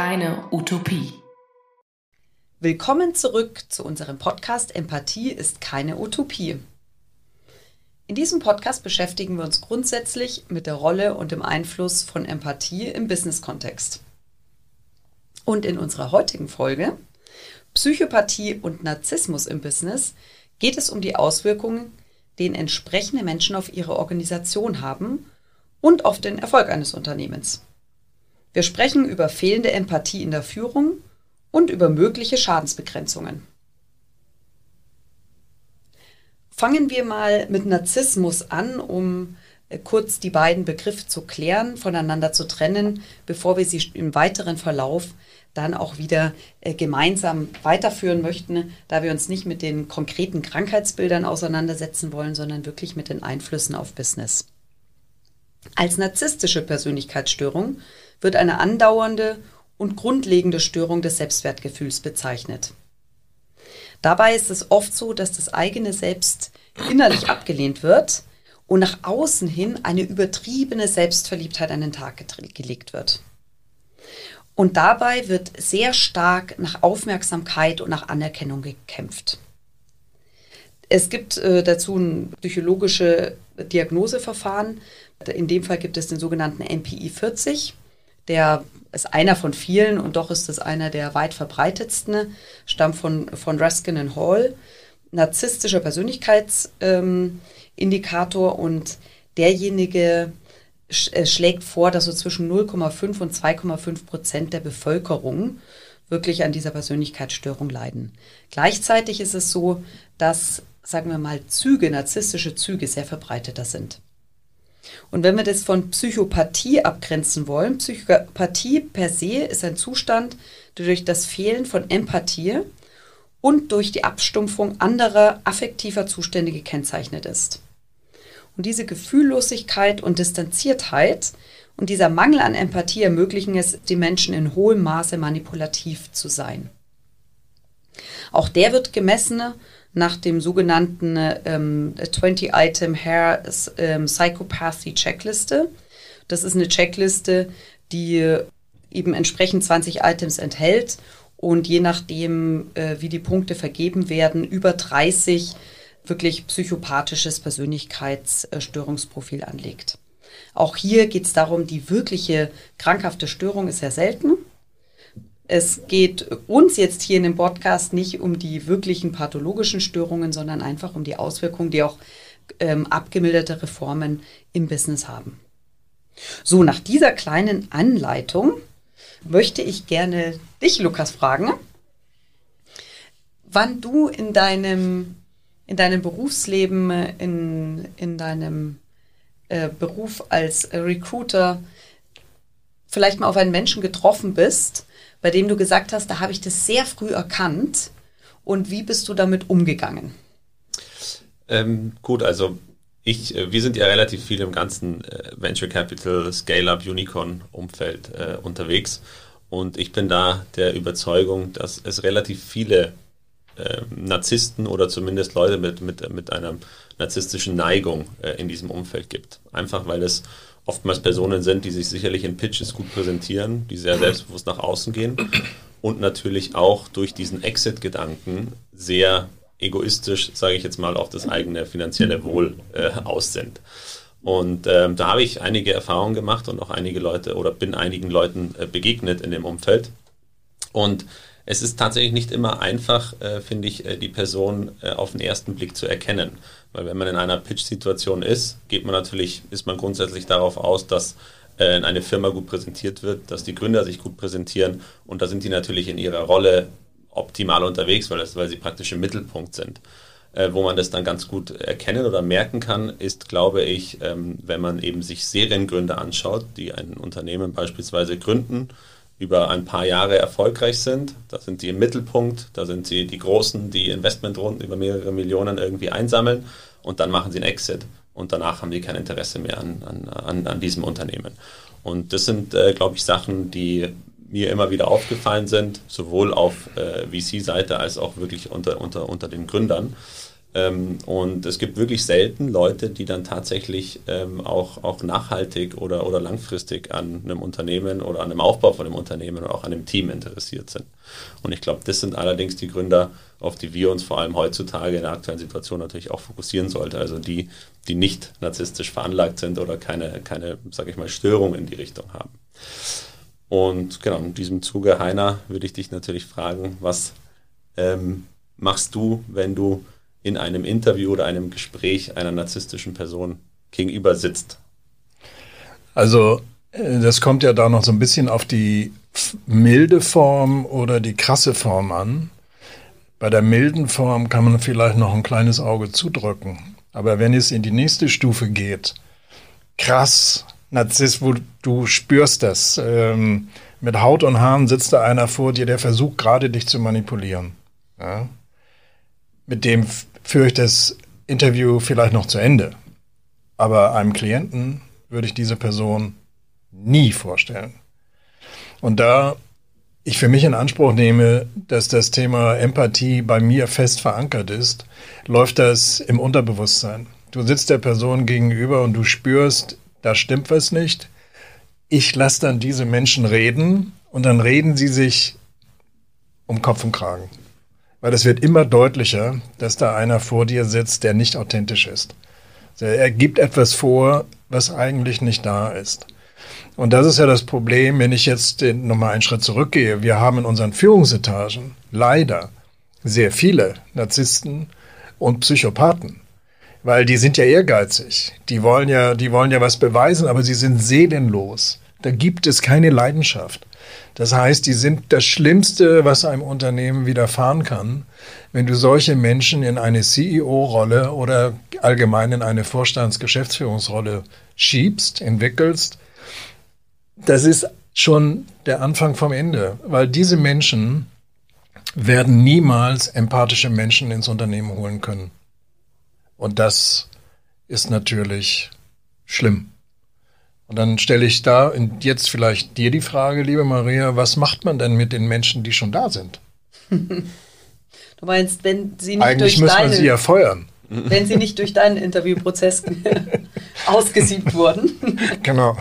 keine Utopie. Willkommen zurück zu unserem Podcast Empathie ist keine Utopie. In diesem Podcast beschäftigen wir uns grundsätzlich mit der Rolle und dem Einfluss von Empathie im Business-Kontext. Und in unserer heutigen Folge Psychopathie und Narzissmus im Business geht es um die Auswirkungen, den entsprechende Menschen auf ihre Organisation haben und auf den Erfolg eines Unternehmens. Wir sprechen über fehlende Empathie in der Führung und über mögliche Schadensbegrenzungen. Fangen wir mal mit Narzissmus an, um kurz die beiden Begriffe zu klären, voneinander zu trennen, bevor wir sie im weiteren Verlauf dann auch wieder gemeinsam weiterführen möchten, da wir uns nicht mit den konkreten Krankheitsbildern auseinandersetzen wollen, sondern wirklich mit den Einflüssen auf Business. Als narzisstische Persönlichkeitsstörung wird eine andauernde und grundlegende Störung des Selbstwertgefühls bezeichnet. Dabei ist es oft so, dass das eigene Selbst innerlich abgelehnt wird und nach außen hin eine übertriebene Selbstverliebtheit an den Tag gelegt wird. Und dabei wird sehr stark nach Aufmerksamkeit und nach Anerkennung gekämpft. Es gibt dazu ein psychologische Diagnoseverfahren. In dem Fall gibt es den sogenannten NPI-40. Der ist einer von vielen und doch ist es einer der weit verbreitetsten, stammt von Raskin und Hall, narzisstischer Persönlichkeitsindikator, und derjenige schlägt vor, dass so zwischen 0,5 und 2,5% der Bevölkerung wirklich an dieser Persönlichkeitsstörung leiden. Gleichzeitig ist es so, dass, sagen wir mal, narzisstische Züge sehr verbreiteter sind. Und wenn wir das von Psychopathie abgrenzen wollen, Psychopathie per se ist ein Zustand, der durch das Fehlen von Empathie und durch die Abstumpfung anderer affektiver Zustände gekennzeichnet ist. Und diese Gefühllosigkeit und Distanziertheit und dieser Mangel an Empathie ermöglichen es, die Menschen in hohem Maße manipulativ zu sein. Auch der wird gemessen nach dem sogenannten 20-Item Hair Psychopathy Checkliste. Das ist eine Checkliste, die eben entsprechend 20 Items enthält und je nachdem, wie die Punkte vergeben werden, über 30 wirklich psychopathisches Persönlichkeitsstörungsprofil anlegt. Auch hier geht es darum, die wirkliche krankhafte Störung ist sehr selten. Es geht uns jetzt hier in dem Podcast nicht um die wirklichen pathologischen Störungen, sondern einfach um die Auswirkungen, die auch abgemilderte Formen im Business haben. So, nach dieser kleinen Anleitung möchte ich gerne dich, Lukas, fragen, wann du in deinem Berufsleben, in deinem Beruf als Recruiter vielleicht mal auf einen Menschen getroffen bist, bei dem du gesagt hast, da habe ich das sehr früh erkannt, und wie bist du damit umgegangen? Gut, also wir sind ja relativ viel im ganzen Venture Capital, Scale-Up, Unicorn-Umfeld unterwegs, und ich bin da der Überzeugung, dass es relativ viele Narzissten oder zumindest Leute mit einer narzisstischen Neigung in diesem Umfeld gibt. Einfach weil es oftmals Personen sind, die sich sicherlich in Pitches gut präsentieren, die sehr selbstbewusst nach außen gehen und natürlich auch durch diesen Exit-Gedanken sehr egoistisch, sage ich jetzt mal, auf das eigene finanzielle Wohl aus sind. Und da habe ich einige Erfahrungen gemacht und auch einige Leute oder bin einigen Leuten begegnet in dem Umfeld. Und es ist tatsächlich nicht immer einfach, finde ich, die Person auf den ersten Blick zu erkennen. Weil wenn man in einer Pitch-Situation ist man grundsätzlich darauf aus, dass eine Firma gut präsentiert wird, dass die Gründer sich gut präsentieren, und da sind die natürlich in ihrer Rolle optimal unterwegs, weil sie praktisch im Mittelpunkt sind. Wo man das dann ganz gut erkennen oder merken kann, ist, glaube ich, wenn man eben sich Seriengründer anschaut, die ein Unternehmen beispielsweise gründen, über ein paar Jahre erfolgreich sind. Da sind die im Mittelpunkt, da sind sie die Großen, die Investmentrunden über mehrere Millionen irgendwie einsammeln, und dann machen sie einen Exit und danach haben die kein Interesse mehr an diesem Unternehmen. Und das sind, glaube ich, Sachen, die mir immer wieder aufgefallen sind, sowohl auf VC-Seite als auch wirklich unter den Gründern. Und es gibt wirklich selten Leute, die dann tatsächlich auch nachhaltig oder langfristig an einem Unternehmen oder an dem Aufbau von einem Unternehmen oder auch an einem Team interessiert sind. Und ich glaube, das sind allerdings die Gründer, auf die wir uns vor allem heutzutage in der aktuellen Situation natürlich auch fokussieren sollten. Also die nicht narzisstisch veranlagt sind oder keine, sage ich mal, Störung in die Richtung haben. Und genau, in diesem Zuge, Heiner, würde ich dich natürlich fragen, was machst du, wenn du in einem Interview oder einem Gespräch einer narzisstischen Person gegenüber sitzt? Also das kommt ja da noch so ein bisschen auf die milde Form oder die krasse Form an. Bei der milden Form kann man vielleicht noch ein kleines Auge zudrücken. Aber wenn es in die nächste Stufe geht, krass, Narzisst, wo du spürst das, mit Haut und Haaren sitzt da einer vor dir, der versucht gerade dich zu manipulieren. Ja? Mit dem führe ich das Interview vielleicht noch zu Ende. Aber einem Klienten würde ich diese Person nie vorstellen. Und da ich für mich in Anspruch nehme, dass das Thema Empathie bei mir fest verankert ist, läuft das im Unterbewusstsein. Du sitzt der Person gegenüber und du spürst, da stimmt was nicht. Ich lasse dann diese Menschen reden und dann reden sie sich um Kopf und Kragen. Weil es wird immer deutlicher, dass da einer vor dir sitzt, der nicht authentisch ist. Er gibt etwas vor, was eigentlich nicht da ist. Und das ist ja das Problem, wenn ich jetzt nochmal einen Schritt zurückgehe. Wir haben in unseren Führungsetagen leider sehr viele Narzissten und Psychopathen. Weil die sind ja ehrgeizig. Die wollen ja was beweisen, aber sie sind seelenlos. Da gibt es keine Leidenschaft. Das heißt, die sind das Schlimmste, was einem Unternehmen widerfahren kann, wenn du solche Menschen in eine CEO-Rolle oder allgemein in eine Vorstands-Geschäftsführungsrolle schiebst, entwickelst. Das ist schon der Anfang vom Ende, weil diese Menschen werden niemals empathische Menschen ins Unternehmen holen können. Und das ist natürlich schlimm. Und dann stelle ich da jetzt vielleicht dir die Frage, liebe Maria, was macht man denn mit den Menschen, die schon da sind? Du meinst, wenn sie nicht Eigentlich durch müsste man sie ja feuern. Wenn sie nicht durch deinen Interviewprozess ausgesiebt wurden. Genau.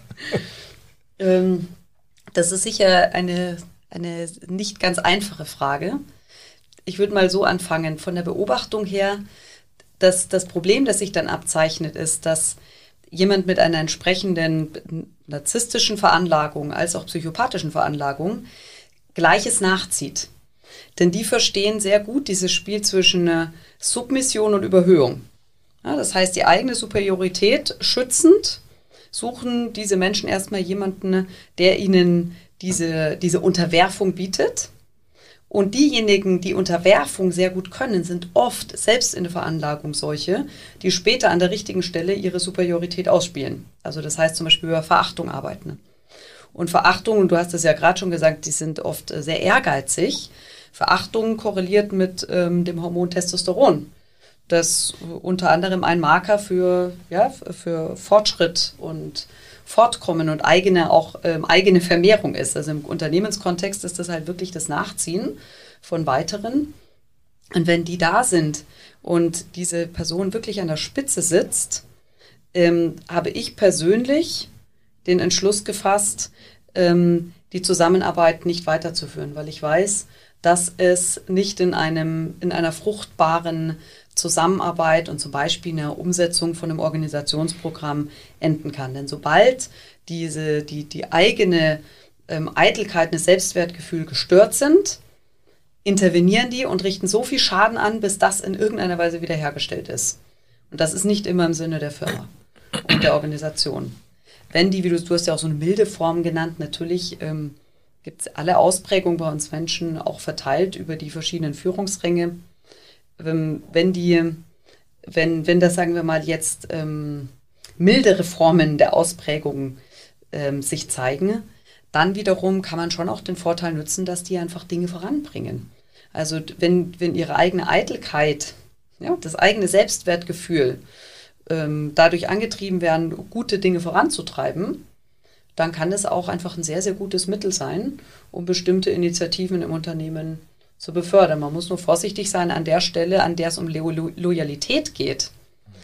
Das ist sicher eine nicht ganz einfache Frage. Ich würde mal so anfangen. Von der Beobachtung her, dass das Problem, das sich dann abzeichnet, ist, dass jemand mit einer entsprechenden narzisstischen Veranlagung als auch psychopathischen Veranlagung Gleiches nachzieht. Denn die verstehen sehr gut dieses Spiel zwischen Submission und Überhöhung. Ja, das heißt, die eigene Superiorität schützend suchen diese Menschen erstmal jemanden, der ihnen diese Unterwerfung bietet. Und diejenigen, die Unterwerfung sehr gut können, sind oft selbst in der Veranlagung solche, die später an der richtigen Stelle ihre Superiorität ausspielen. Also das heißt zum Beispiel über Verachtung arbeiten. Und Verachtung, und du hast es ja gerade schon gesagt, die sind oft sehr ehrgeizig. Verachtung korreliert mit dem Hormon Testosteron, das unter anderem ein Marker für Fortschritt und Fortkommen und eigene Vermehrung ist. Also im Unternehmenskontext ist das halt wirklich das Nachziehen von weiteren. Und wenn die da sind und diese Person wirklich an der Spitze sitzt, habe ich persönlich den Entschluss gefasst, die Zusammenarbeit nicht weiterzuführen, weil ich weiß, dass es nicht in einer fruchtbaren Zusammenarbeit und zum Beispiel einer Umsetzung von einem Organisationsprogramm enden kann. Denn sobald die eigene Eitelkeit, das Selbstwertgefühl gestört sind, intervenieren die und richten so viel Schaden an, bis das in irgendeiner Weise wiederhergestellt ist. Und das ist nicht immer im Sinne der Firma und der Organisation. Wenn du hast ja auch so eine milde Form genannt, natürlich gibt es alle Ausprägungen bei uns Menschen auch verteilt über die verschiedenen Führungsränge. Wenn das, sagen wir mal, jetzt mildere Formen der Ausprägung sich zeigen, dann wiederum kann man schon auch den Vorteil nutzen, dass die einfach Dinge voranbringen. Also wenn ihre eigene Eitelkeit, ja, das eigene Selbstwertgefühl dadurch angetrieben werden, gute Dinge voranzutreiben, dann kann das auch einfach ein sehr, sehr gutes Mittel sein, um bestimmte Initiativen im Unternehmen zu befördern. Man muss nur vorsichtig sein an der Stelle, an der es um Loyalität geht,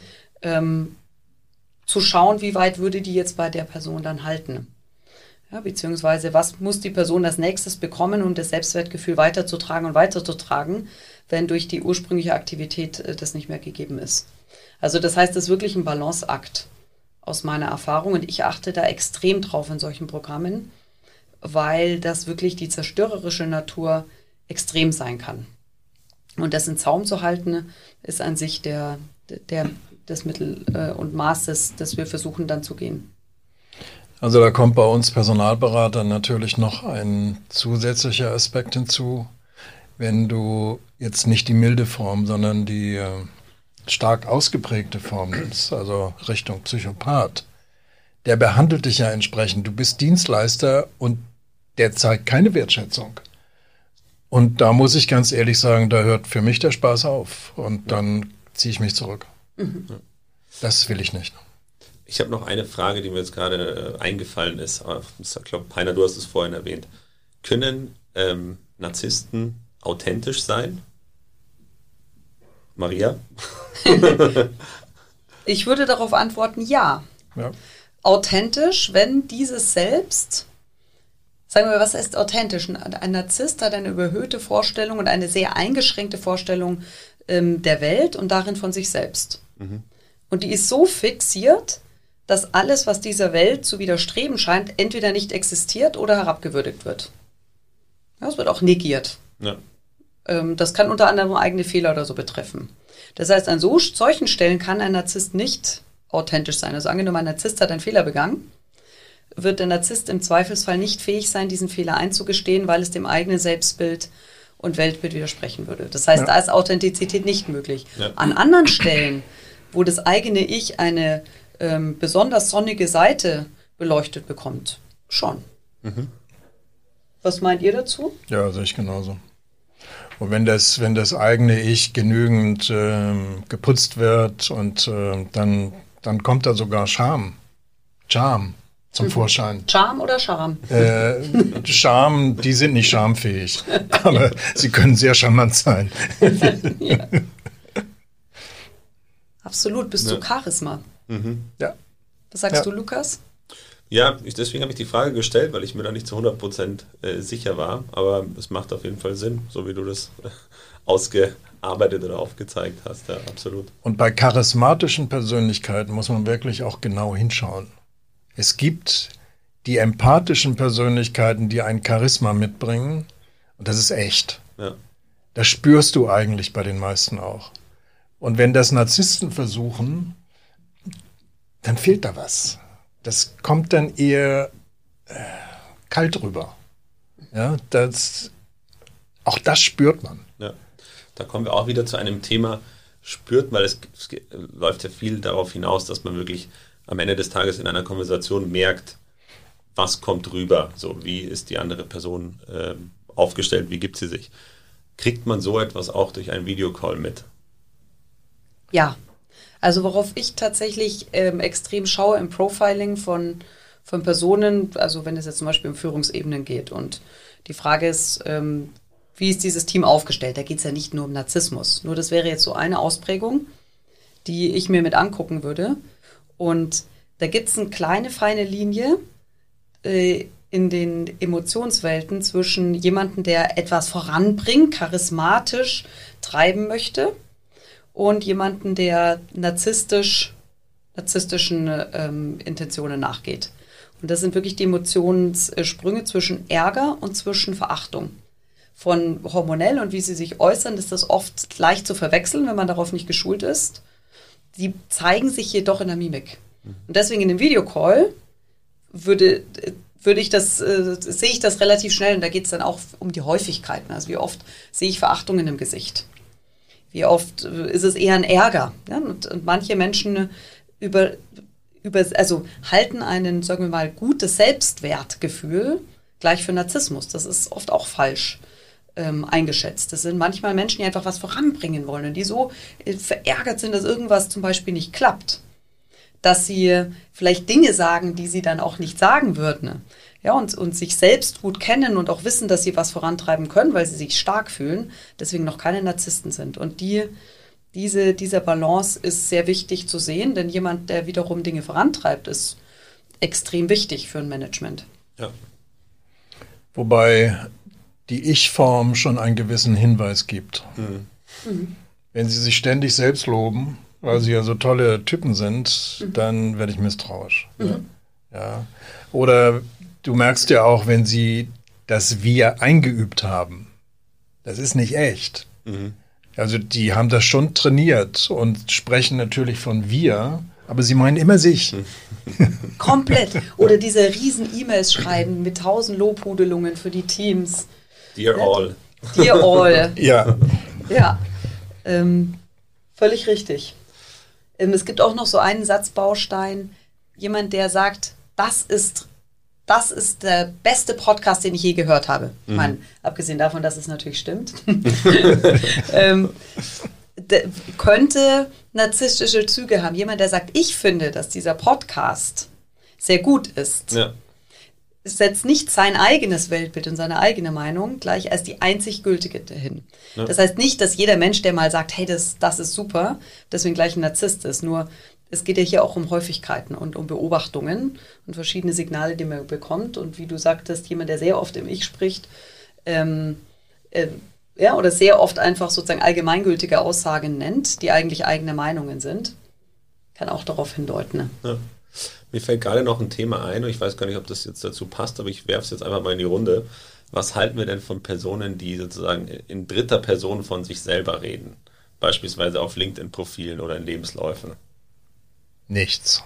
zu schauen, wie weit würde die jetzt bei der Person dann halten. Ja, beziehungsweise was muss die Person als nächstes bekommen, um das Selbstwertgefühl weiterzutragen, wenn durch die ursprüngliche Aktivität das nicht mehr gegeben ist. Also das heißt, das ist wirklich ein Balanceakt aus meiner Erfahrung und ich achte da extrem drauf in solchen Programmen, weil das wirklich die zerstörerische Natur extrem sein kann. Und das in Zaum zu halten, ist an sich das Mittel und Maß, das wir versuchen dann zu gehen. Also da kommt bei uns Personalberatern natürlich noch ein zusätzlicher Aspekt hinzu. Wenn du jetzt nicht die milde Form, sondern die stark ausgeprägte Form nimmst, also Richtung Psychopath, der behandelt dich ja entsprechend. Du bist Dienstleister und der zeigt keine Wertschätzung. Und da muss ich ganz ehrlich sagen, da hört für mich der Spaß auf. Und dann ziehe ich mich zurück. Mhm. Das will ich nicht. Ich habe noch eine Frage, die mir jetzt gerade eingefallen ist. Ich glaube, Heiner, du hast es vorhin erwähnt. Können Narzissten authentisch sein? Maria? Ich würde darauf antworten, ja. Authentisch, wenn dieses Selbst, sagen wir, was ist authentisch? Ein Narzisst hat eine überhöhte Vorstellung und eine sehr eingeschränkte Vorstellung der Welt und darin von sich selbst. Mhm. Und die ist so fixiert, dass alles, was dieser Welt zu widerstreben scheint, entweder nicht existiert oder herabgewürdigt wird. Ja, es wird auch negiert. Ja. Das kann unter anderem eigene Fehler oder so betreffen. Das heißt, an solchen Stellen kann ein Narzisst nicht authentisch sein. Also angenommen, ein Narzisst hat einen Fehler begangen, wird der Narzisst im Zweifelsfall nicht fähig sein, diesen Fehler einzugestehen, weil es dem eigenen Selbstbild und Weltbild widersprechen würde. Das heißt, da ist Authentizität nicht möglich. Ja. An anderen Stellen, wo das eigene Ich eine besonders sonnige Seite beleuchtet bekommt, schon. Mhm. Was meint ihr dazu? Ja, sehe ich genauso. Und wenn das eigene Ich genügend geputzt wird und dann kommt da sogar Charme zum Vorschein. Charme oder Charme? Charme, die sind nicht charmfähig, aber sie können sehr charmant sein. Ja. Absolut, bist du Charisma. Mhm. Ja. Was sagst du, Lukas? Ja, deswegen habe ich die Frage gestellt, weil ich mir da nicht zu 100% sicher war, aber es macht auf jeden Fall Sinn, so wie du das ausgearbeitet oder aufgezeigt hast, ja, absolut. Und bei charismatischen Persönlichkeiten muss man wirklich auch genau hinschauen. Es gibt die empathischen Persönlichkeiten, die ein Charisma mitbringen, und das ist echt. Ja. Das spürst du eigentlich bei den meisten auch. Und wenn das Narzissten versuchen, dann fehlt da was. Das kommt dann eher kalt rüber. Ja, auch das spürt man. Ja, da kommen wir auch wieder zu einem Thema spürt, weil es läuft ja viel darauf hinaus, dass man wirklich am Ende des Tages in einer Konversation merkt, was kommt rüber, so wie ist die andere Person aufgestellt, wie gibt sie sich. Kriegt man so etwas auch durch einen Videocall mit? Ja, also worauf ich tatsächlich extrem schaue im Profiling von Personen, also wenn es jetzt zum Beispiel um Führungsebenen geht und die Frage ist, wie ist dieses Team aufgestellt? Da geht es ja nicht nur um Narzissmus, nur das wäre jetzt so eine Ausprägung, die ich mir mit angucken würde. Und da gibt es eine kleine, feine Linie in den Emotionswelten zwischen jemandem, der etwas voranbringt, charismatisch treiben möchte, und jemanden, der narzisstischen Intentionen nachgeht. Und das sind wirklich die Emotionssprünge zwischen Ärger und zwischen Verachtung. Von hormonell und wie sie sich äußern, ist das oft leicht zu verwechseln, wenn man darauf nicht geschult ist. Die zeigen sich jedoch in der Mimik. Und deswegen in dem Videocall sehe ich das relativ schnell, und da geht es dann auch um die Häufigkeiten. Also wie oft sehe ich Verachtung in dem Gesicht? Wie oft ist es eher ein Ärger? Ja? Und manche Menschen halten einen, sagen wir mal, gutes Selbstwertgefühl gleich für Narzissmus. Das ist oft auch falsch eingeschätzt. Das sind manchmal Menschen, die einfach was voranbringen wollen und die so verärgert sind, dass irgendwas zum Beispiel nicht klappt. Dass sie vielleicht Dinge sagen, die sie dann auch nicht sagen würden. ja, und sich selbst gut kennen und auch wissen, dass sie was vorantreiben können, weil sie sich stark fühlen, deswegen noch keine Narzissten sind. Und diese Balance ist sehr wichtig zu sehen, denn jemand, der wiederum Dinge vorantreibt, ist extrem wichtig für ein Management. Ja. Wobei die Ich-Form schon einen gewissen Hinweis gibt. Wenn sie sich ständig selbst loben, weil sie ja so tolle Typen sind, dann werde ich misstrauisch. Ja. Oder du merkst ja auch, wenn sie das Wir eingeübt haben, das ist nicht echt. Also die haben das schon trainiert und sprechen natürlich von wir, aber sie meinen immer sich. Komplett. Oder diese riesen E-Mails schreiben mit 1000 Lobhudelungen für die Teams. Dear all. Dear all. Ja. Ja, völlig richtig. Es gibt auch noch so einen Satzbaustein, jemand, der sagt, das ist der beste Podcast, den ich je gehört habe. Ich meine, abgesehen davon, dass es natürlich stimmt. Könnte narzisstische Züge haben. Jemand, der sagt, ich finde, dass dieser Podcast sehr gut ist. Ja. Setzt nicht sein eigenes Weltbild und seine eigene Meinung gleich als die einzig gültige dahin. Ja. Das heißt nicht, dass jeder Mensch, der mal sagt, hey, das ist super, deswegen gleich ein Narzisst ist. Nur es geht ja hier auch um Häufigkeiten und um Beobachtungen und verschiedene Signale, die man bekommt. Und wie du sagtest, jemand, der sehr oft im Ich spricht, oder sehr oft einfach sozusagen allgemeingültige Aussagen nennt, die eigentlich eigene Meinungen sind, kann auch darauf hindeuten. Ne? Ja. Mir fällt gerade noch ein Thema ein und ich weiß gar nicht, ob das jetzt dazu passt, aber ich werfe es jetzt einfach mal in die Runde. Was halten wir denn von Personen, die sozusagen in dritter Person von sich selber reden? Beispielsweise auf LinkedIn-Profilen oder in Lebensläufen? Nichts.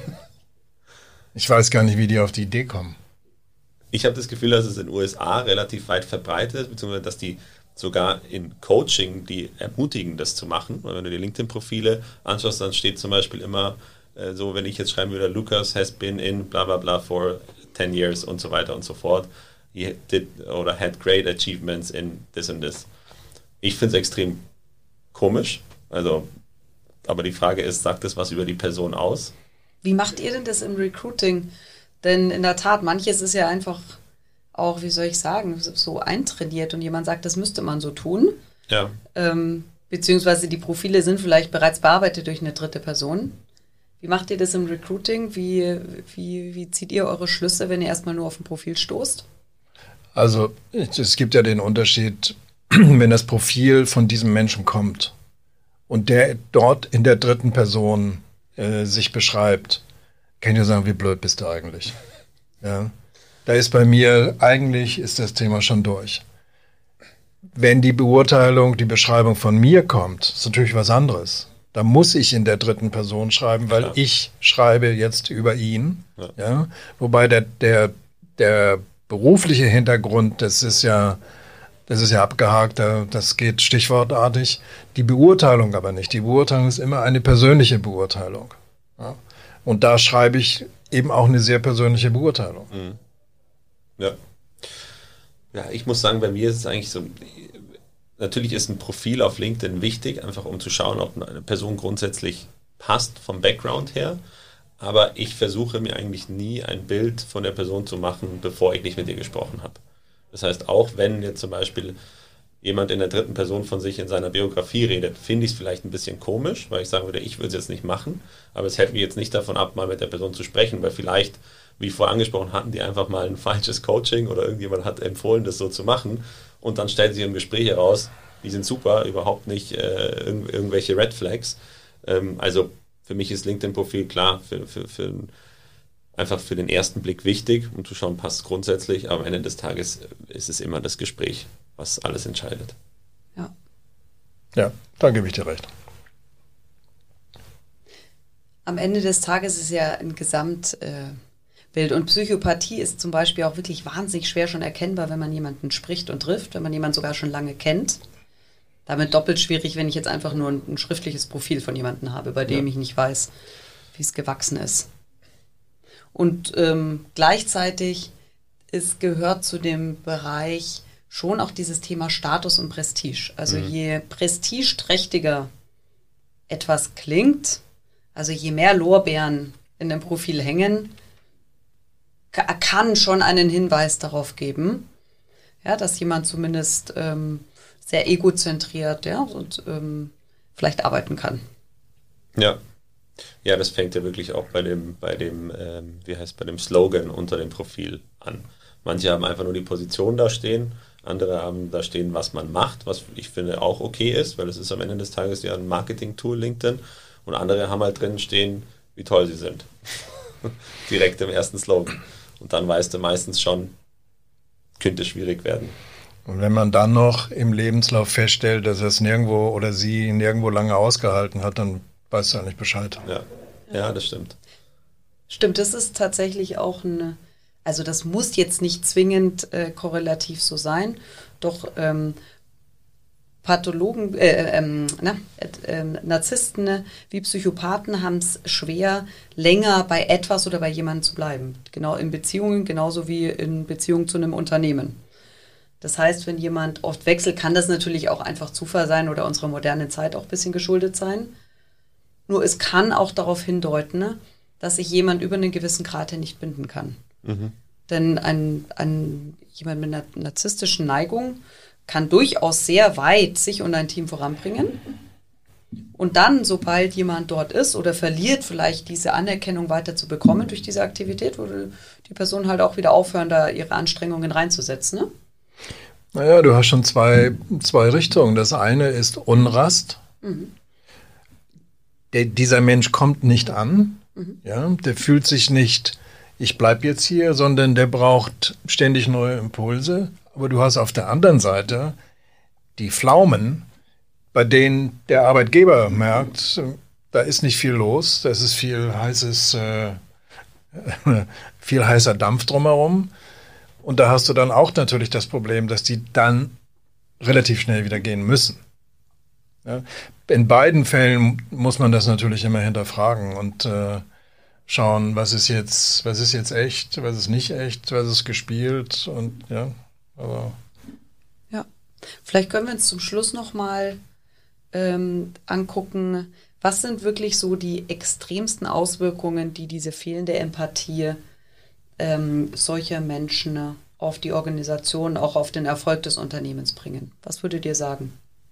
Ich weiß gar nicht, wie die auf die Idee kommen. Ich habe das Gefühl, dass es in den USA relativ weit verbreitet ist, beziehungsweise dass die sogar in Coaching die ermutigen, das zu machen. Weil wenn du die LinkedIn-Profile anschaust, dann steht zum Beispiel immer so, wenn ich jetzt schreiben würde, Lucas has been in bla bla bla for 10 years und so weiter und so fort. He did oder had great achievements in this and this. Ich finde es extrem komisch. Also, aber die Frage ist, sagt das was über die Person aus? Wie macht ihr denn das im Recruiting? Denn in der Tat, manches ist ja einfach auch, wie soll ich sagen, so eintrainiert und jemand sagt, das müsste man so tun. Ja. Beziehungsweise die Profile sind vielleicht bereits bearbeitet durch eine dritte Person. Wie macht ihr das im Recruiting? Wie zieht ihr eure Schlüsse, wenn ihr erstmal nur auf ein Profil stoßt? Also es gibt ja den Unterschied, wenn das Profil von diesem Menschen kommt und der dort in der dritten Person sich beschreibt, kann ich ja sagen, wie blöd bist du eigentlich? Ja. Da ist bei mir, eigentlich ist das Thema schon durch. Wenn die Beurteilung, die Beschreibung von mir kommt, ist natürlich was anderes. Da muss ich in der dritten Person schreiben, weil ich schreibe jetzt über ihn. Ja. Ja? Wobei der berufliche Hintergrund, das ist ja abgehakt, das geht stichwortartig. Die Beurteilung aber nicht. Die Beurteilung ist immer eine persönliche Beurteilung. Ja? Und da schreibe ich eben auch eine sehr persönliche Beurteilung. Ja. Ja, ich muss sagen, bei mir ist es eigentlich so, natürlich ist ein Profil auf LinkedIn wichtig, einfach um zu schauen, ob eine Person grundsätzlich passt vom Background her. Aber ich versuche mir eigentlich nie ein Bild von der Person zu machen, bevor ich nicht mit ihr gesprochen habe. Das heißt, auch wenn jetzt zum Beispiel jemand in der dritten Person von sich in seiner Biografie redet, finde ich es vielleicht ein bisschen komisch, weil ich sagen würde, ich würde es jetzt nicht machen, aber es hält mich jetzt nicht davon ab, mal mit der Person zu sprechen, weil vielleicht, wie vorher angesprochen, hatten die einfach mal ein falsches Coaching oder irgendjemand hat empfohlen, das so zu machen und dann stellt sich im Gespräch heraus, die sind super, überhaupt nicht irgendwelche Red Flags. Also für mich ist LinkedIn-Profil klar einfach für den ersten Blick wichtig, um zu schauen, passt grundsätzlich, aber am Ende des Tages ist es immer das Gespräch, was alles entscheidet. Ja. Ja, da gebe ich dir recht. Am Ende des Tages ist es ja ein Gesamtbild und Psychopathie ist zum Beispiel auch wirklich wahnsinnig schwer schon erkennbar, wenn man jemanden spricht und trifft, wenn man jemanden sogar schon lange kennt. Damit doppelt schwierig, wenn ich jetzt einfach nur ein schriftliches Profil von jemandem habe, bei dem ich nicht weiß, wie es gewachsen ist. Und gleichzeitig gehört zu dem Bereich schon auch dieses Thema Status und Prestige. Also je prestigeträchtiger etwas klingt, also je mehr Lorbeeren in dem Profil hängen, kann schon einen Hinweis darauf geben, ja, dass jemand zumindest sehr egozentriert, ja, und vielleicht arbeiten kann. Ja. Ja, das fängt ja wirklich auch bei dem Slogan unter dem Profil an. Manche haben einfach nur die Position da stehen, andere haben da stehen, was man macht, was ich finde auch okay ist, weil es ist am Ende des Tages ja ein Marketing-Tool, LinkedIn, und andere haben halt drin stehen, wie toll sie sind. Direkt im ersten Slogan. Und dann weißt du meistens schon, könnte schwierig werden. Und wenn man dann noch im Lebenslauf feststellt, dass er es nirgendwo oder sie nirgendwo lange ausgehalten hat, dann weißt du eigentlich Bescheid. Ja, das stimmt. Stimmt, das ist tatsächlich auch also das muss jetzt nicht zwingend korrelativ so sein, doch Pathologen, Narzissten wie Psychopathen haben es schwer, länger bei etwas oder bei jemandem zu bleiben. Genau in Beziehungen, genauso wie in Beziehungen zu einem Unternehmen. Das heißt, wenn jemand oft wechselt, kann das natürlich auch einfach Zufall sein oder unserer modernen Zeit auch ein bisschen geschuldet sein. Nur es kann auch darauf hindeuten, dass sich jemand über einen gewissen Grad hin nicht binden kann. Mhm. Denn jemand mit einer narzisstischen Neigung kann durchaus sehr weit sich und ein Team voranbringen. Und dann, sobald jemand dort ist oder verliert, vielleicht diese Anerkennung weiter zu bekommen durch diese Aktivität, würde die Person halt auch wieder aufhören, da ihre Anstrengungen reinzusetzen, ne? Naja, du hast schon zwei Richtungen. Das eine ist Unrast. Mhm. Dieser Mensch kommt nicht an. Mhm. Ja, der fühlt sich nicht, ich bleibe jetzt hier, sondern der braucht ständig neue Impulse. Aber du hast auf der anderen Seite die Pflaumen, bei denen der Arbeitgeber merkt, da ist nicht viel los, das ist viel heißer Dampf drumherum. Und da hast du dann auch natürlich das Problem, dass die dann relativ schnell wieder gehen müssen. Ja? In beiden Fällen muss man das natürlich immer hinterfragen und schauen, was ist jetzt echt, was ist nicht echt, was ist gespielt und ja. Aber ja, vielleicht können wir uns zum Schluss nochmal angucken, was sind wirklich so die extremsten Auswirkungen, die diese fehlende Empathie solcher Menschen auf die Organisation, auch auf den Erfolg des Unternehmens bringen. Was würdet ihr sagen?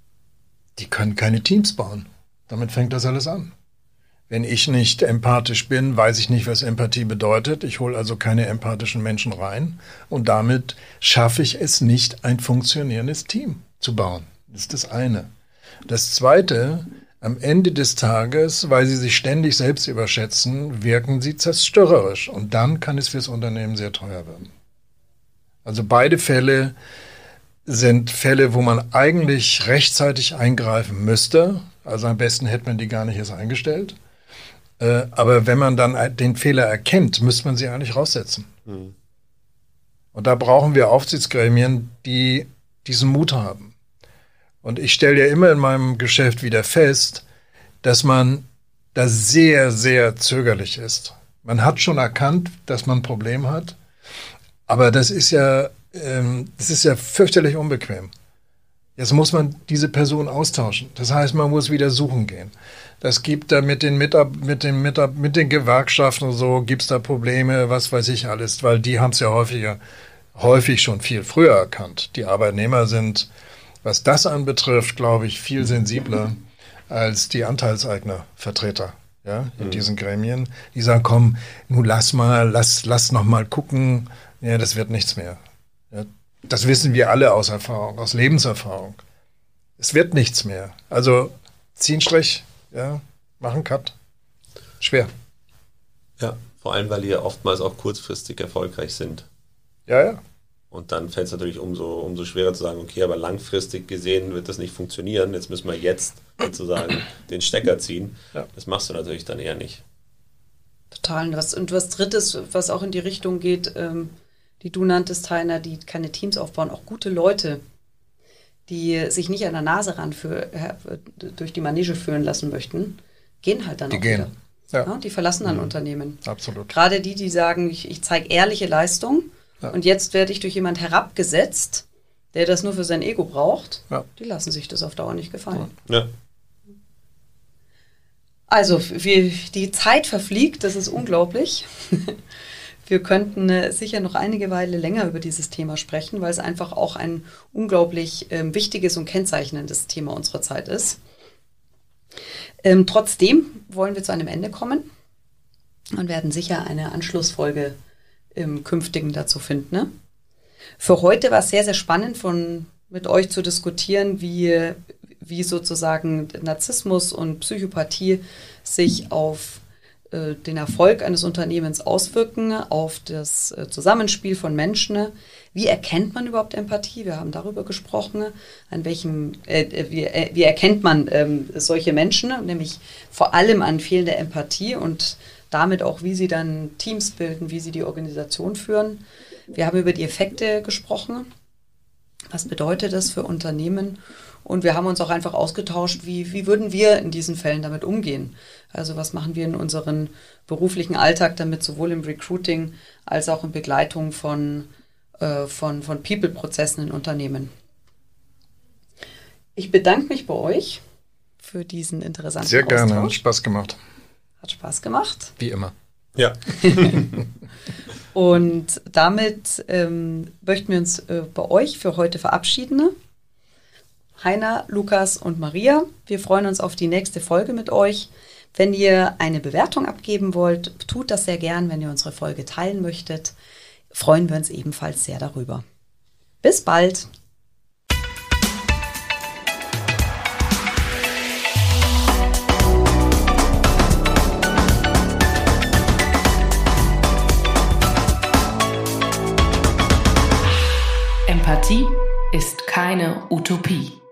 Die können keine Teams bauen. Damit fängt das alles an. Wenn ich nicht empathisch bin, weiß ich nicht, was Empathie bedeutet. Ich hole also keine empathischen Menschen rein. Und damit schaffe ich es nicht, ein funktionierendes Team zu bauen. Das ist das eine. Das zweite, am Ende des Tages, weil sie sich ständig selbst überschätzen, wirken sie zerstörerisch. Und dann kann es fürs Unternehmen sehr teuer werden. Also beide Fälle sind Fälle, wo man eigentlich rechtzeitig eingreifen müsste. Also am besten hätte man die gar nicht erst eingestellt. Aber wenn man dann den Fehler erkennt, müsste man sie eigentlich raussetzen. Mhm. Und da brauchen wir Aufsichtsgremien, die diesen Mut haben. Und ich stelle ja immer in meinem Geschäft wieder fest, dass man da sehr, sehr zögerlich ist. Man hat schon erkannt, dass man ein Problem hat, aber das ist ja fürchterlich unbequem. Jetzt muss man diese Person austauschen. Das heißt, man muss wieder suchen gehen. Das gibt da mit den Gewerkschaften und so, gibt's da Probleme, was weiß ich alles, weil die haben es ja häufig schon viel früher erkannt. Die Arbeitnehmer sind, was das anbetrifft, glaube ich, viel sensibler als die Anteilseignervertreter, ja, in diesen Gremien. Die sagen, komm, nun lass noch mal gucken, ja, das wird nichts mehr. Ja, das wissen wir alle aus Erfahrung, aus Lebenserfahrung. Es wird nichts mehr. Also zieh einen Strich, ja, mach einen Cut. Schwer. Ja, vor allem, weil die ja oftmals auch kurzfristig erfolgreich sind. Ja. Und dann fällt es natürlich umso schwerer zu sagen, okay, aber langfristig gesehen wird das nicht funktionieren. Jetzt müssen wir jetzt sozusagen den Stecker ziehen. Ja. Das machst du natürlich dann eher nicht. Total. Und was Drittes, was auch in die Richtung geht, die du nanntest, Heiner, die keine Teams aufbauen, auch gute Leute, die sich nicht an der Nase durch die Manege führen lassen möchten, gehen halt dann auch wieder. Ja, die verlassen dann Unternehmen. Absolut. Gerade die sagen, ich zeige ehrliche Leistung. Ja. Und jetzt werde ich durch jemand herabgesetzt, der das nur für sein Ego braucht. Ja. Die lassen sich das auf Dauer nicht gefallen. Ja. Also, die Zeit verfliegt, das ist unglaublich. Wir könnten sicher noch einige Weile länger über dieses Thema sprechen, weil es einfach auch ein unglaublich wichtiges und kennzeichnendes Thema unserer Zeit ist. Trotzdem wollen wir zu einem Ende kommen und werden sicher eine Anschlussfolge im Künftigen dazu finden. Ne? Für heute war es sehr, sehr spannend, mit euch zu diskutieren, wie sozusagen Narzissmus und Psychopathie sich auf den Erfolg eines Unternehmens auswirken, auf das Zusammenspiel von Menschen. Wie erkennt man überhaupt Empathie? Wir haben darüber gesprochen. Wie erkennt man solche Menschen? Nämlich vor allem an fehlender Empathie und damit auch, wie sie dann Teams bilden, wie sie die Organisation führen. Wir haben über die Effekte gesprochen. Was bedeutet das für Unternehmen? Und wir haben uns auch einfach ausgetauscht, wie würden wir in diesen Fällen damit umgehen? Also was machen wir in unserem beruflichen Alltag damit, sowohl im Recruiting als auch in Begleitung von People-Prozessen in Unternehmen. Ich bedanke mich bei euch für diesen interessanten Sehr gerne, Austausch. hat Spaß gemacht. Hat Spaß gemacht. Wie immer. Ja. Und damit möchten wir uns bei euch für heute verabschieden. Heiner, Lukas und Maria, wir freuen uns auf die nächste Folge mit euch. Wenn ihr eine Bewertung abgeben wollt, tut das sehr gern. Wenn ihr unsere Folge teilen möchtet, freuen wir uns ebenfalls sehr darüber. Bis bald! Empathie ist keine Utopie.